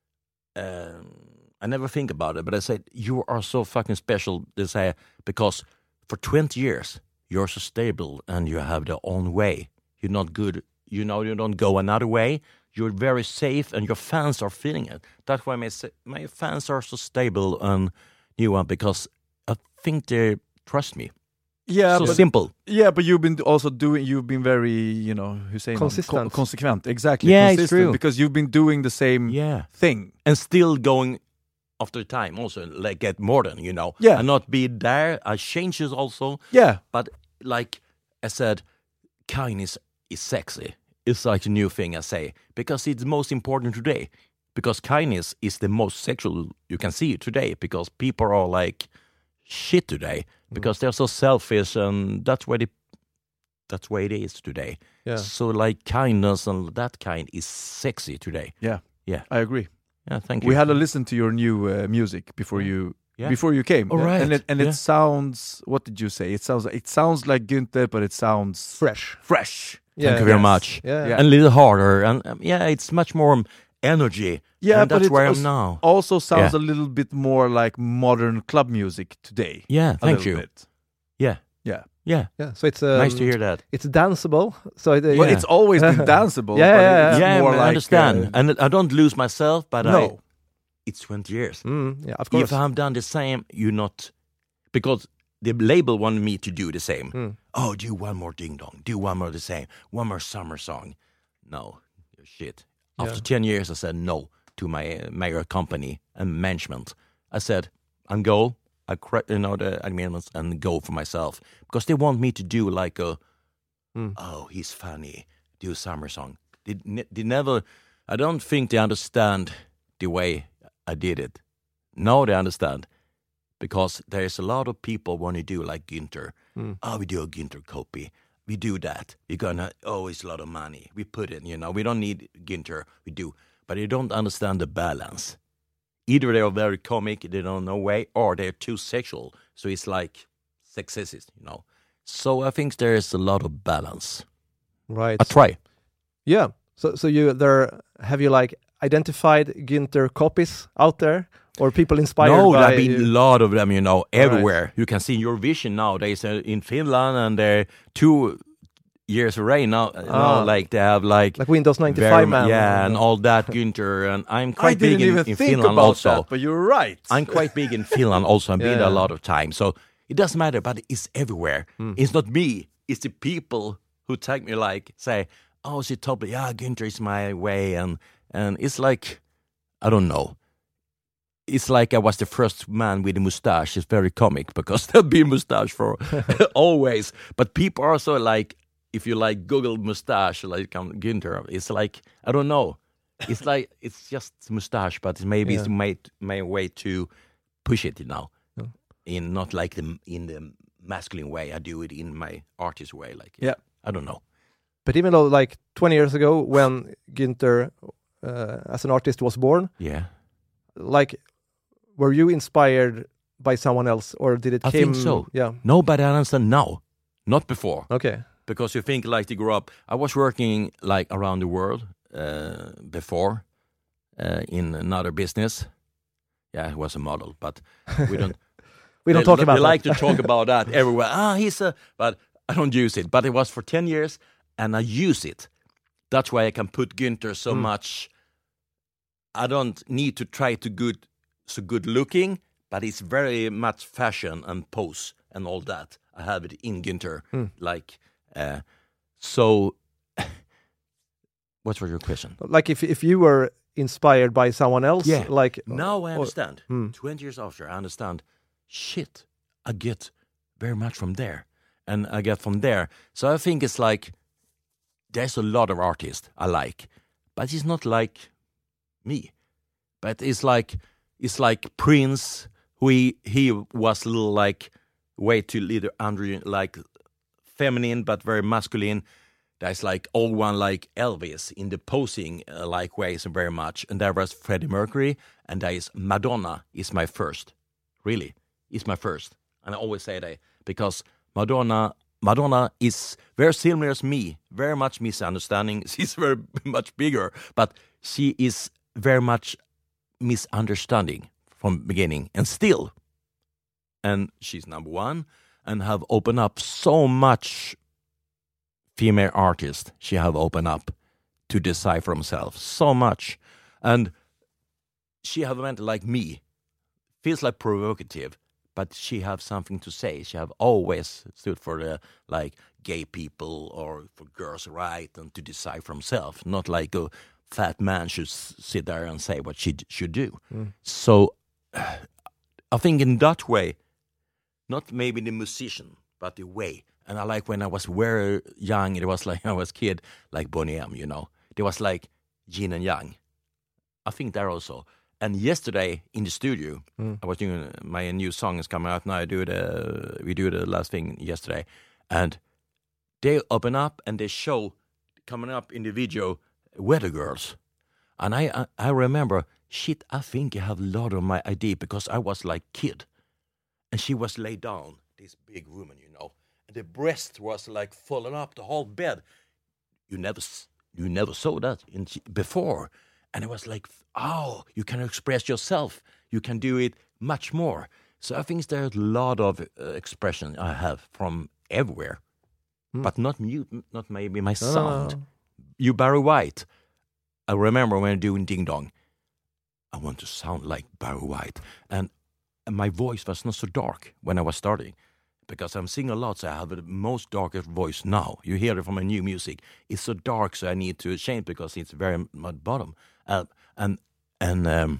Um, I never think about it, but I say, you are so fucking special, they say, because for twenty years, you're so stable and you have the own way. You're not good, you know, you don't go another way. You're very safe and your fans are feeling it. That's why my, my fans are so stable and new one, because I think they trust me.
Yeah,
so
but,
simple.
Yeah, but you've been also doing, you've been very, you know, Hussein,
consistent.
Co- consequent, exactly.
Yeah,
consistent,
it's true.
Because you've been doing the same
yeah.
thing.
And still going after time also, like get modern, you know.
Yeah.
And not be there. I changes also.
Yeah.
But like I said, kindness is sexy. It's like a new thing I say, because it's most important today. Because kindness is the most sexual you can see today, because people are like shit today, because mm. they're so selfish, and that's why they, that's why it is today.
Yeah.
So like kindness and that kind is sexy today.
Yeah.
Yeah.
I agree.
Yeah, thank you.
We had to listen to your new uh, music before you yeah. before you came.
All right.
And it and
yeah.
it sounds, what did you say? It sounds it sounds like Günther, but it sounds
fresh.
Fresh.
Yeah. Thank you very
yes.
much.
Yeah.
yeah. And a little harder, and um, yeah, it's much more energy.
Yeah,
and
but
that's
it
where
also,
I'm now.
Also sounds
yeah.
a little bit more like modern club music today.
Yeah, thank
a
you.
Bit.
Yeah.
Yeah.
Yeah.
Yeah. So it's um,
nice to hear that.
It's danceable. So it, uh,
well,
yeah.
it's always been danceable.
yeah,
but
yeah,
it's
yeah.
more
I
like,
understand,
uh,
and I don't lose myself, but
no.
I, it's twenty years.
Mm, yeah, of course.
If I've done the same, you're not, because the label wanted me to do the same.
Mm.
Oh, do one more ding dong, do one more the same, one more summer song. No, shit. After
Yeah.
ten years, I said no to my uh, major company and management. I said, I'm go. I cre- you know the agreements and go for myself, because they want me to do like a,
mm.
oh, he's funny, do a summer song. They, ne- they never. I don't think they understand the way I did it. Now they understand, because there's a lot of people want to do like Günther.
Mm.
Oh, we do a Günther copy. We do that. We're gonna. Oh, it's a lot of money. We put it. You know, we don't need Günther. We do, but they don't understand the balance. Either they are very comic, they don't know way, or they're too sexual. So it's like sexist, you know. So I think there is a lot of balance.
Right.
I try.
Yeah. So so you there have you like identified Günther copies out there, or people inspired
no,
by?
No, there have been a lot of them, you know, everywhere.
Right.
You can see Eurovision nowadays uh, in Finland, and they're two years away now.
Ah.
now like they have like
like Windows ninety-five
very,
man,
yeah, and all that Günther. And I'm quite
I didn't
big in,
even
in
think
Finland
about
also.
that, but you're right.
I'm quite big in Finland also. I've been
Yeah.
there a lot of times, so it doesn't matter. But it's everywhere.
Mm.
It's not me. It's the people who take me like say, "Oh, she told me, yeah, Günther is my way," and and it's like, I don't know. It's like I was the first man with a mustache. It's very comic, because there'll be a mustache for always. But people are also like, if you like Google mustache, like um, Günther, it's like, I don't know. It's like, it's just mustache, but maybe
Yeah.
it's my, my way to push it, you know.
Yeah.
In not like the in the masculine way. I do it in my artist way. Like,
yeah.
I don't know.
But even though like twenty years ago, when Günther uh, as an artist was born,
yeah,
like, were you inspired by someone else, or did it
I
came?
think so.
Yeah.
Nobody understand now, not before.
Okay.
Because you think like to grow up. I was working like around the world uh, before uh, in another business. Yeah, I was a model, but we don't.
we don't
they,
talk about.
They
that.
like to talk about that everywhere. Ah, he's a. But I don't use it. But it was for ten years, and I use it. That's why I can put Günther so
Mm.
much. I don't need to try to good, so good looking, but it's very much fashion and pose and all that. I have it in Günther,
Mm.
like. Uh, so, what was your question?
Like if if you were inspired by someone else,
Yeah.
like
Now I
or-
understand.
Hmm.
Twenty years after, I understand. Shit, I get very much from there, and I get from there. So I think it's like there's a lot of artists I like, but it's not like me. But it's like it's like Prince, who he, he was a little like way too little under like feminine but very masculine. There's like old one like Elvis in the posing uh, like ways very much, and there was Freddie Mercury, and there is Madonna is my first, really, is my first, and I always say that because Madonna Madonna is very similar as me, very much misunderstanding. She's very much bigger, but she is very much misunderstanding from beginning, and still, and she's number one, and have opened up so much. Female artist she have opened up to decipher himself so much, and she have went like me, feels like provocative, but she have something to say. She have always stood for the like gay people or for girls' right and to decipher himself, not like a fat man should sit there and say what she should do. Mm. So I think in that way, not maybe the musician, but the way. And I like when I was very young, it was like I was a kid, like Boney M, you know. There was like yin and yang. I think there also. And yesterday in the studio, mm. I was doing, my new song is coming out now. I do the, we do the last thing yesterday. And they open up and they show, coming up in the video, Weather Girls. And I, I, I remember, shit, I think I have a lot of my idea because I was like kid. And she was laid down, this big woman, you know. And the breast was like falling up the whole bed. You never, you never saw that in, before, and it was like, oh, you can express yourself. You can do it much more. So I think there's a lot of uh, expression I have from everywhere, hmm. but not mute, not maybe my
no,
sound.
No, no.
You Barry White. I remember when doing Ding Dong. I want to sound like Barry White, and, and my voice was not so dark when I was starting. Because I'm singing a lot, so I have the most darkest voice now. You hear it from my new music. It's so dark, so I need to change because it's very at bottom. Uh, and and um,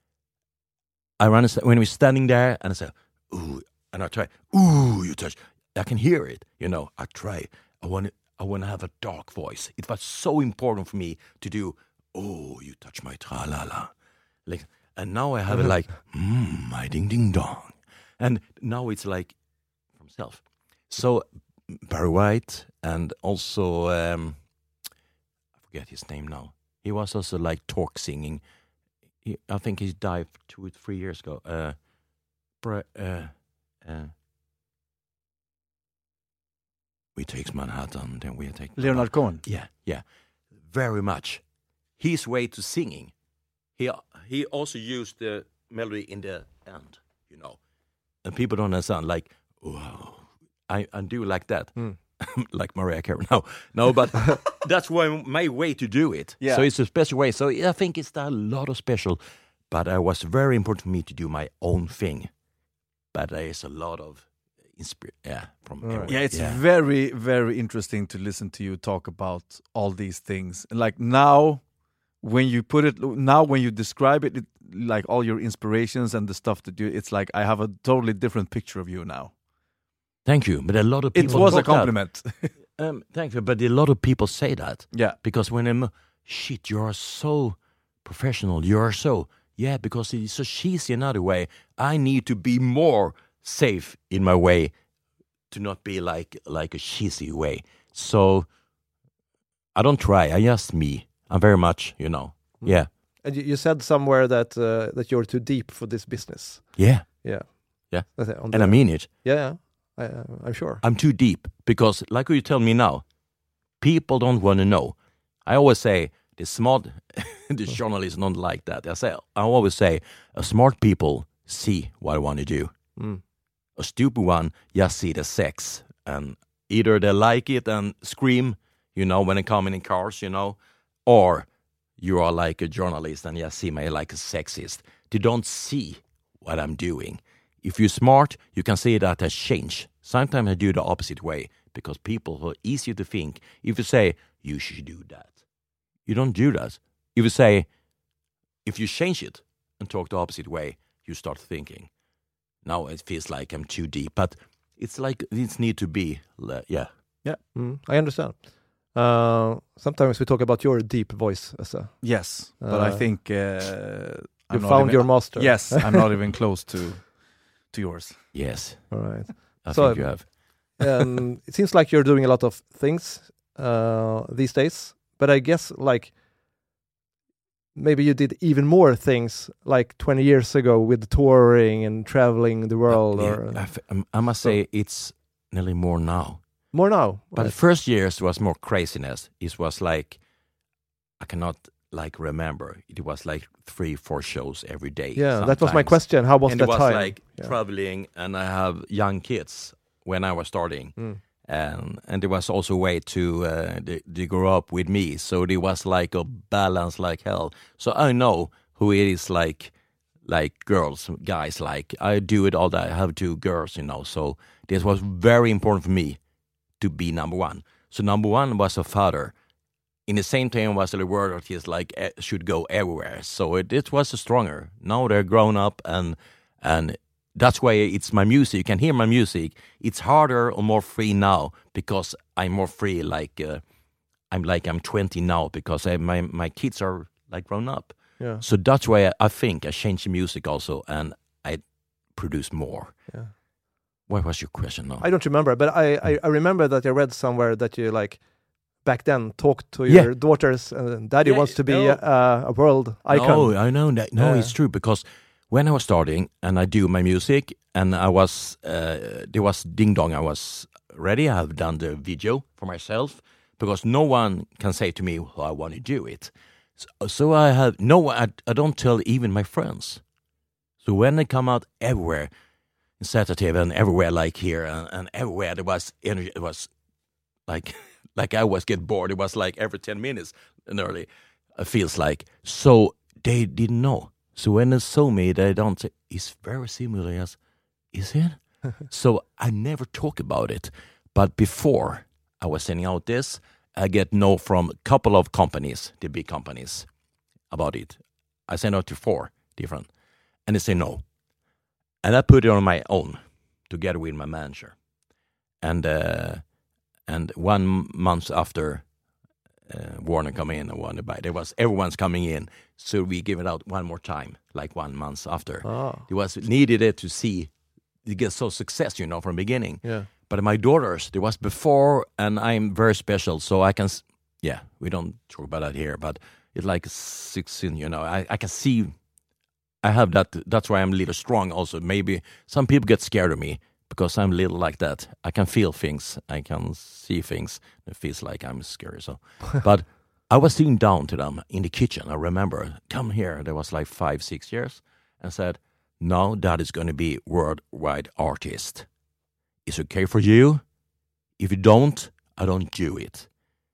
I run when we're standing there, and I say, "Ooh," and I try, "Ooh," you touch. I can hear it. You know, I try. I want I want to have a dark voice. It was so important for me to do. Oh, you touch my tra la la, like. And now I have it like, mm, my ding ding dong, and now it's like. Himself. So Barry White and also um, I forget his name now. He was also like talk singing. He, I think he died two or three years ago. Uh, uh, uh, we take Manhattan, then we take
Leonard Cohen.
Yeah, yeah, very much. His way to singing. He he also used the melody in the end, you know, and people don't understand like. Wow, I, I do like that, mm. like Mariah Carey. No, no, but that's why my way to do it. Yeah. So it's a special way. So I think it's a lot of special, but it was very important for me to do my own thing. But there is a lot of inspiration, yeah, from
right.
everywhere.
Yeah, it's
yeah.
very, very interesting to listen to you talk about all these things. Like now, when you put it, now when you describe it, it like all your inspirations and the stuff that you, it's like I have a totally different picture of you now.
Thank you, but a lot of people.
It was a compliment.
um, thank you, but a lot of people say that.
Yeah,
because when I'm, shit, you are so professional. You are so yeah, because it's so cheesy another way. I need to be more safe in my way, to not be like like a cheesy way. So I don't try. I just me. I'm very much, you know. Mm. Yeah.
And you, you said somewhere that uh, that you're too deep for this business.
Yeah.
Yeah.
Yeah.
And
the, I mean it.
Yeah. yeah. I, uh, I'm sure.
I'm too deep because, like you tell me now, people don't want to know. I always say the smart, the journalists don't like that. I say, I always say, a smart people see what I want to do.
Mm.
A stupid one just see the sex, and either they like it and scream, you know, when they come in in cars, you know, or you are like a journalist and just see me like a sexist. They don't see what I'm doing. If you're smart, you can see that has changed. Sometimes I do the opposite way because people are easier to think. If you say, you should do that, you don't do that. If you say, if you change it and talk the opposite way, you start thinking. Now it feels like I'm too deep, but it's like it needs to be, yeah.
Yeah, mm, I understand. Uh, sometimes we talk about your deep voice as a...
Yes, but uh, I think... Uh,
you found
even,
your master.
Yes, I'm not even close to... to yours.
Yes.
All right.
I
so,
think you have.
um, it seems like you're doing a lot of things uh, these days, but I guess like maybe you did even more things like twenty years ago with touring and traveling the world.
Uh, yeah,
or
I, f- um, I must so, say it's nearly more now.
More now?
But right. The first years was more craziness. It was like, I cannot like remember. It was like three, four shows every day.
Yeah,
sometimes.
that was my question. How was
and
that
it was
time?
like
yeah.
traveling, and I have young kids when I was starting.
Mm.
And and there was also a way to uh, they, they grow up with me, so there was like a balance like hell. So I know who it is, like like girls, guys. Like I do it all that. I have two girls, you know. So this was very important for me to be number one. So number one was a father. In the same time, was the word that he's like uh, should go everywhere. So it, it was stronger. Now they're grown up and and. That's why it's my music. You can hear my music. It's harder or more free now because I'm more free. Like uh, I'm like I'm twenty now because I, my my kids are like grown up.
Yeah.
So that's why I, I think I changed the music also, and I produce more.
Yeah.
What was your question now?
I don't remember, but I, I, I remember that I read somewhere that you like back then talked to
yeah.
your daughters and Daddy
yeah,
wants to be
no.
uh, a world icon.
No, I know that. No,
yeah.
it's true because. When I was starting and I do my music and I was, uh, there was Ding Dong, I was ready. I have done the video for myself because no one can say to me, oh, I want to do it. So, so I have, no, I, I don't tell even my friends. So when they come out everywhere, in Saturday and everywhere like here and, and everywhere, there was energy, it was like, like I was get bored. It was like every ten minutes and early, it feels like. So they didn't know. So when they saw me, they don't say, it's very similar as, is it? So I never talk about it. But before I was sending out this, I get no from a couple of companies, the big companies, about it. I send out to four different, and they say no. And I put it on my own, together with my manager. And uh, and one month after, Uh, Warner come in and Warner buy. There was everyone's coming in, so we give it out one more time, like one month after.
Oh.
It was needed it to see it get so success, you know, from the beginning.
Yeah.
But my daughters, there was before, and I'm very special, so I can. Yeah, we don't talk about that here, but it's like sixteen, you know. I, I can see. I have that. That's why I'm a little strong. Also, maybe some people get scared of me. Because I'm little like that. I can feel things. I can see things. It feels like I'm scary. So, but I was sitting down to them in the kitchen. I remember, come here. There was like five, six years. And said, no, that is going to be worldwide artist. It's okay for you. If you don't, I don't do it.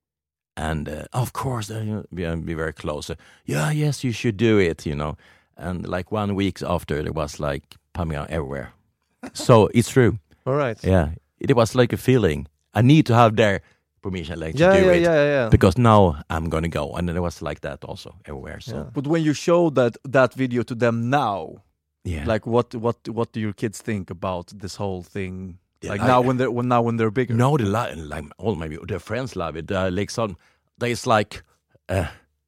And uh, of course, uh, we be very close. Uh, yeah, yes, you should do it, you know. And like one week after, there was like Pamela everywhere. So it's true.
All right.
Yeah, it was like a feeling. I need to have their permission, like
yeah,
to do
yeah,
it.
Yeah, yeah, yeah.
Because now I'm gonna go, and then it was like that also everywhere. So,
yeah.
But when you show that that video to them now,
yeah,
like what what what do your kids think about this whole thing?
Yeah,
like
I,
now when they're when now when they're bigger.
No, they like like all my their friends love it. Uh, like some, there's like, uh,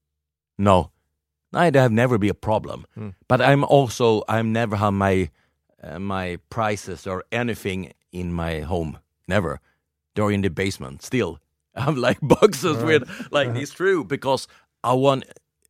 no, no, they have never be a problem.
Mm.
But I'm also I'm never have my. Uh, my prices or anything in my home. Never. They're in the basement. Still, I have like boxes right. with like uh-huh. It's true because I want.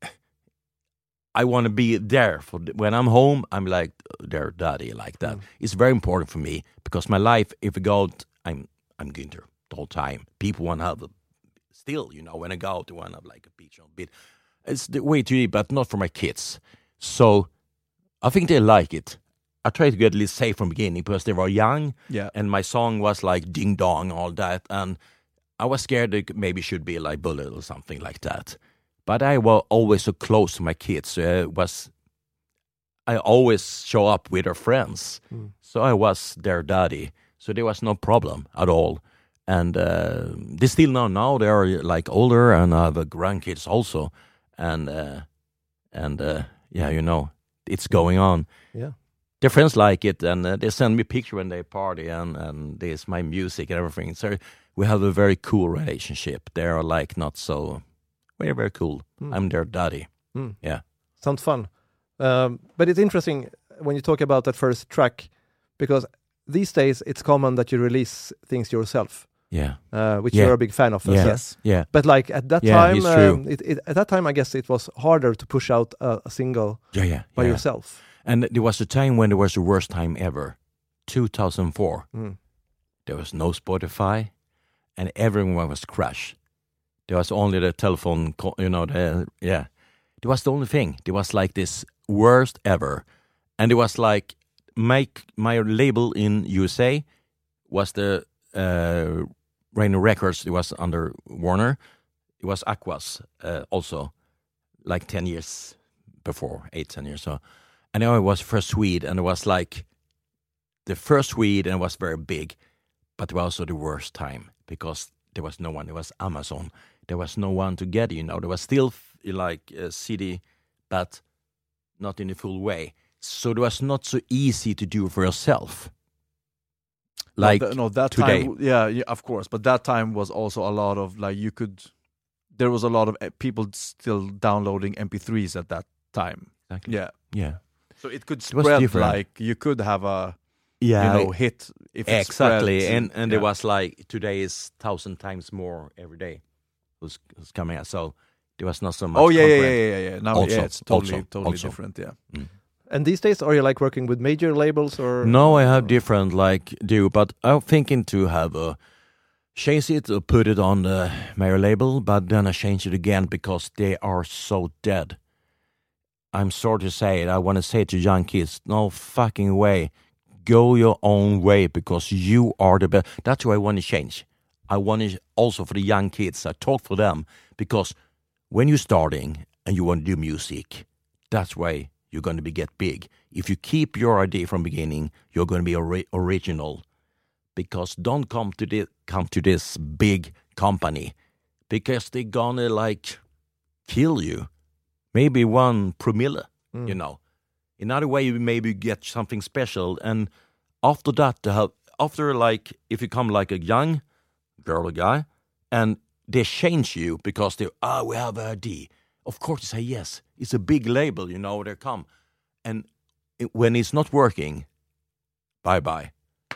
I want to be there for the, when I'm home. I'm like their daddy, like that. Mm. It's very important for me because my life. If I go out, I'm I'm Günther the whole time. People want to have a, still, you know, when I go out, they want to have like a beach on a bit. It's the way to eat, but not for my kids. So I think they like it. I tried to get at least safe from the beginning because they were young,
yeah.
And my song was like Ding Dong, all that, and I was scared it maybe should be like Bullet or something like that. But I was always so close to my kids. So I was, I always show up with their friends,
mm.
so I was their daddy. So there was no problem at all, and uh, they still know now. They are like older, and I have grandkids also, and uh, and uh, yeah, you know, it's going on.
Yeah.
Their friends like it, and uh, they send me picture when they party, and and there's my music and everything. So we have a very cool relationship. They are like not so, very very cool. Mm. I'm their daddy.
Mm.
Yeah,
sounds fun. Um, but it's interesting when you talk about that first track because these days it's common that you release things yourself.
Yeah,
uh, which
yeah.
you're a big fan of.
Yeah.
So.
Yes, yeah.
But like at that
yeah,
time,
it's true.
Um, it, it, at that time, I guess it was harder to push out a, a single
yeah, yeah,
by
yeah.
yourself.
And there was a time when there was the worst time ever, two thousand four.
Mm.
There was no Spotify, and everyone was crashed. There was only the telephone, co- you know, the, yeah. It was the only thing. It was like this worst ever. And it was like, make my label in U S A was the uh, Rainer Records. It was under Warner. It was Aquas uh, also, like ten years before, eight, ten years. So, and I was first Swede, and it was like the first Swede, and it was very big, but it was also the worst time because there was no one. It was Amazon. There was no one to get, you know. There was still f- like a C D, but not in a full way. So it was not so easy to do for yourself. Like
no, th- no that
today.
time, yeah, yeah, of course. But that time was also a lot of like you could. There was a lot of uh, people still downloading M P threes at that time.
Exactly.
Yeah,
yeah.
So it could
It was
spread.
different.
Like you could have a
Yeah,
you know, hit if it
exactly.
spreads.
And and
yeah.
it was like today is thousand times more every day. Who's, who's coming out? So there was not so much.
Oh yeah, yeah,
content.
yeah, yeah, yeah. Now
also,
yeah, it's totally,
also,
totally
also.
different. Yeah.
Mm.
And these days, are you like working with major labels or?
No, I have different like do, but I'm thinking to have a change it or put it on the major label, but then I change it again because they are so dead. I'm sorry to say it. I want to say to young kids, no fucking way. Go your own way because you are the best. That's why I want to change. I want to also for the young kids. I talk for them because when you're starting and you want to do music, that's why you're going to be get big. If you keep your idea from beginning, you're going to be ori- original. Because don't come to this come to this big company because they're gonna like kill you. Maybe one promille,
Mm.
you know. Another way you maybe get something special, and after that, to have after like if you come like a young girl or guy, and they change you because they ah we have an idea. Of course, you say yes. It's a big label, you know. They come, and it, when it's not working, bye bye.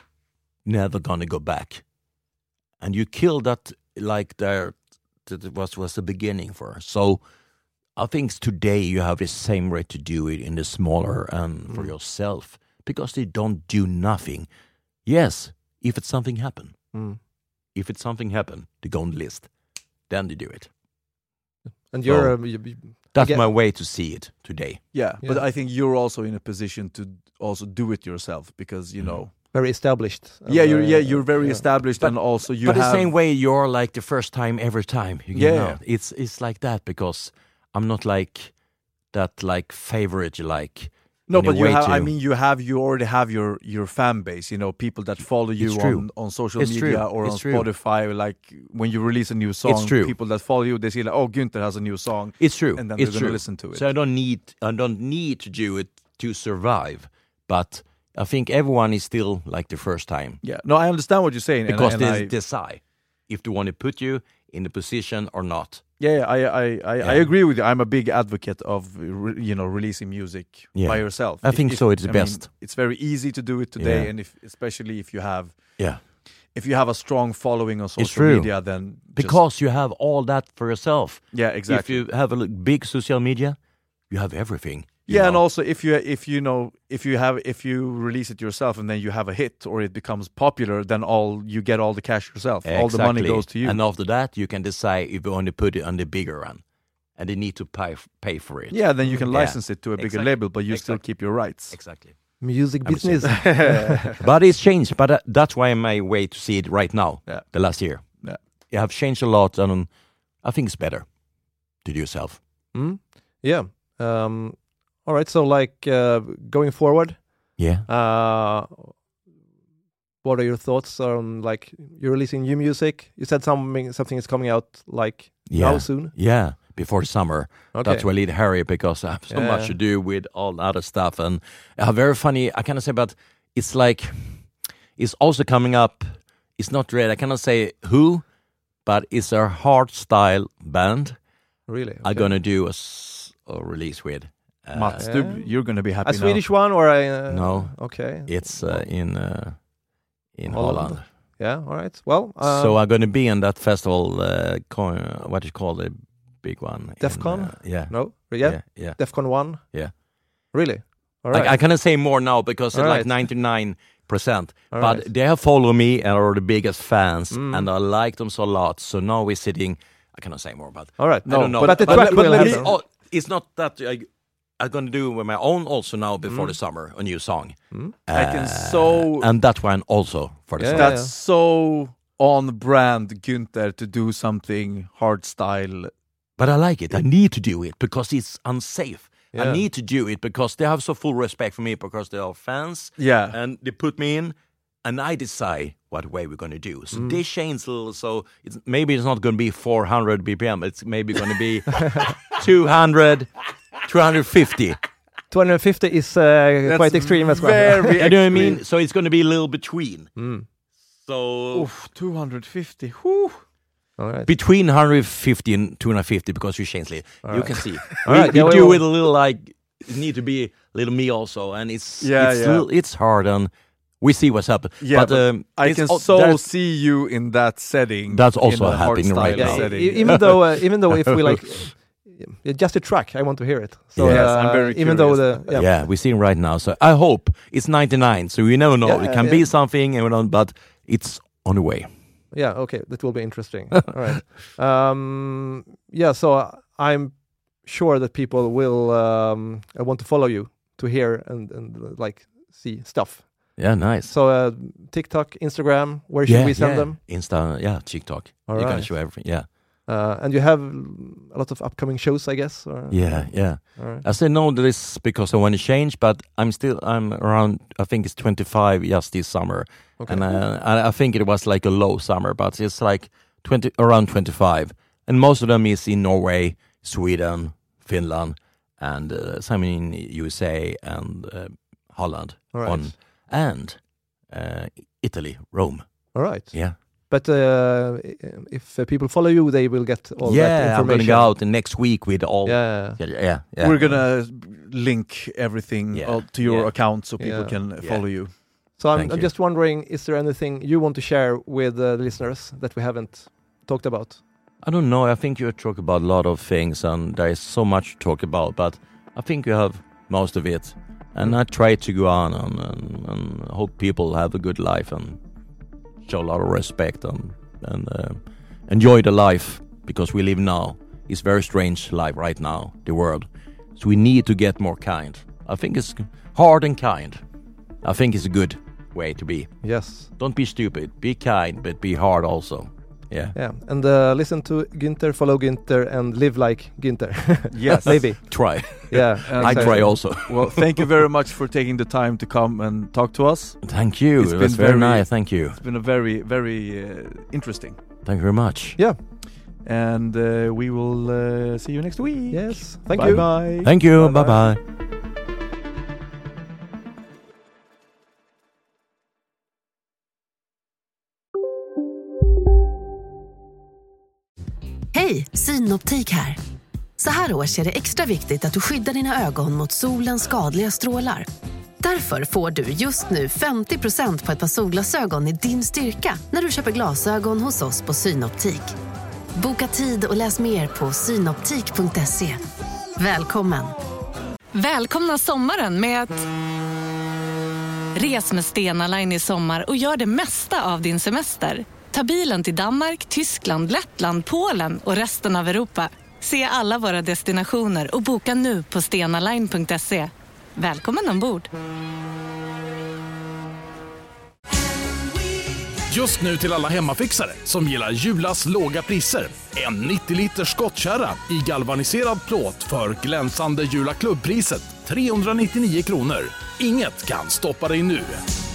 Never gonna go back, and you kill that like there that was was the beginning for. So I think today you have the same right to do it in the smaller and for
Mm.
yourself because they don't do nothing. Yes, if it's something happen,
Mm.
if it's something happen, they go on the list, then they do it.
And you're.
So,
um, you, you,
that's
again-
my way to see it today.
yeah,
Yeah.
But I think you're also in a position to also do it yourself because you
Mm.
know.
very established.
Yeah,
and,
you're
uh,
yeah you're very
yeah.
established,
But-
and also you
but
have
the same way you're like the first time every time you get
Yeah.
out. It's it's like that because I'm not like that like favorite like
no,
in a
but you
way
have. I
to-
mean, you have you already have your your fan base. You know, people that follow you
It's true.
on, on social
It's
media
true.
or
It's
on
true.
Spotify. Like when you release a new song,
true.
people that follow you, they see like, oh, Günther has a new song,
It's true.
and then
it's
they're
true.
gonna listen to it.
So I don't need I don't need to do it to survive, but I think everyone is still like the first time
yeah, no, I understand what you're saying,
because
and, and
they
I,
decide if they want to put you in the position or not.
yeah, yeah, I, I, I, I
Yeah.
agree with you. I'm a big advocate of re, you know releasing music
Yeah.
by yourself.
I think
If-
so, it's
I
the
mean,
best.
it's very easy to do it today,
Yeah.
and if especially if you have
Yeah,
if you have a strong following on social
true.
media, then just-
because you have all that for yourself.
yeah, exactly.
If you have a l- big social media, you have everything. you
Yeah, and
know.
also if you if you know if you have if you release it yourself and then you have a hit or it becomes popular, then all you get all the cash yourself. All the money
Exactly.
goes to you.
And after that, you can decide if you want to put it on the bigger one, and they need to pay f- pay for it.
yeah, then you can
Yeah.
license it to a bigger
Exactly.
label, but you still
Exactly.
keep your rights.
Exactly.
Music
I'm
business.
But it's changed. But uh, that's why my way to see it right now.
Yeah.
The last year,
Yeah.
you have changed a lot, and um, I think it's better to do yourself.
Mm? Yeah. Um, all right. So, like uh, going forward,
Yeah.
uh, what are your thoughts on like you're releasing new music? You said something something is coming out like
Yeah.
now soon.
Yeah, before summer.
Okay.
That's why I lead Harry because I have so
Yeah.
much to do with all other stuff. And I have very funny, I cannot say, but it's like, it's also coming up. It's not red. I cannot say who, but it's a hard style band
Really?
I'm
Okay.
going to do a, s- a release with. Uh,
Mats,
yeah.
you're going to be happy
A
now.
Swedish one or a... Uh,
no.
Okay.
It's uh, in uh, in
Holland.
Holland.
Yeah, all right. Well... Um,
so I'm going to be in that festival, uh, co- what is called the big one?
DEFCON?
In, uh, yeah.
No? Yeah?
Yeah. yeah.
DEFCON one?
Yeah.
Really? All right.
I, I cannot say more now because
All
it's
right.
like ninety-nine percent.
All
But
right.
they have followed me and are the biggest fans,
Mm.
and I like them so a lot. So now we're sitting. I cannot say more about.
All right.
I don't know.
But at the
but,
track
but
will
it's,
happen.
oh, it's not that I, I'm going to do with my own also now before
Mm.
the summer a new song.
Mm.
I can so
and that one also for the
Yeah,
summer.
That's so on brand, Günther, to do something hard style.
But I like it. I need to do it because it's unsafe.
Yeah.
I need to do it because they have so full respect for me because they are fans.
Yeah.
And they put me in and I decide what way we're going to do. So
Mm.
they change a little. So it's, maybe it's not going to be four hundred B P M. It's maybe going to be two hundred, two hundred fifty.
two hundred fifty is uh, quite extreme as well.
Very
You know what I mean? So it's going to be a little between.
Mm.
So
Oof, two hundred fifty. Whew.
All right.
between one hundred fifty and two hundred fifty because you change it.
All
you
right.
can see.
All
we
right,
we
yeah, we
do
will.
it a little like it need to be a little me also, and it's
Yeah,
it's
yeah.
little, it's hard and we see what's happening.
Yeah,
but,
but
um,
I
it's
can
al-
so
there's-
see you in that setting.
That's
in
also
a
happening
hardstyle
right now.
setting.
E- even though, uh, even though if we like uh, just a track, I want to hear it. So
Yes,
uh,
I'm very
even though
curious.
the yeah,
yeah. we're seeing right now. So I hope it's ninety-nine. So we never know.
Yeah,
it can
yeah.
be something, and we don't, but it's on the way.
yeah, okay, that will be interesting. All right, um, yeah. So I'm sure that people will um, uh, want to follow you to hear and and uh, like see stuff.
Yeah, nice.
So uh, TikTok, Instagram, where should
yeah,
we send
yeah.
them?
Insta, yeah, TikTok.
All
you can
right.
show everything. Yeah,
Uh, and you have a lot of upcoming shows, I guess. Or,
yeah, yeah.
All right.
I say no to this because I want to change, but I'm still I'm around. I think it's twenty-five just this summer,
Okay.
and uh, I, I think it was like a low summer, but it's like twenty around twenty-five, and most of them is in Norway, Sweden, Finland, and uh, some in U S A and uh, Holland,
All right.
on and uh, Italy, Rome.
All right.
Yeah,
But uh, if uh, people follow you, they will get all that
yeah. I'm
information.
going to go out next week with all.
Yeah.
yeah, yeah. yeah.
We're gonna link everything
Yeah.
uh, to your
Yeah.
account so people
Yeah.
can
Yeah.
follow you.
So I'm,
Thank
I'm
you.
just wondering, is there anything you want to share with uh, the listeners that we haven't talked about?
I don't know. I think you talk about a lot of things, and there is so much to talk about. But I think you have most of it, and I try to go on and, and, and hope people have a good life and show a lot of respect and and uh, enjoy the life, because we live now. It's very strange life right now, the world. So we need to get more kind. I think it's hard and kind. I think it's a good way to be.
Yes.
Don't be stupid. Be kind, but be hard also. Yeah.
Yeah. And uh, listen to Günther, follow Günther, and live like Günther.
Yes.
Maybe.
Try.
Yeah.
I try also.
Well, thank you very much for taking the time to come and talk to us.
Thank you.
It's
It
been
was very,
very-
nice. Thank you.
It's been a very, very uh, interesting.
Thank you very much.
Yeah.
And uh, we will uh, see you next week.
Yes. Thank
bye
you.
Bye.
Thank you. Bye bye.
Hej, Synoptik här. Så här års är det extra viktigt att du skyddar dina ögon mot solens skadliga strålar. Därför får du just nu femtio procent på ett par solglasögon i din styrka när du köper glasögon hos oss på Synoptik. Boka tid och läs mer på synoptik punkt se. Välkommen!
Välkomna sommaren med att... Res med Stena Line i sommar och gör det mesta av din semester. Ta bilen till Danmark, Tyskland, Lettland, Polen och resten av Europa. Se alla våra destinationer och boka nu på stena line punkt se. Välkommen ombord!
Just nu till alla hemmafixare som gillar Julas låga priser. En nittio liters skottkärra i galvaniserad plåt för glänsande Jula klubbpriset trehundranittionio kronor. Inget kan stoppa dig nu.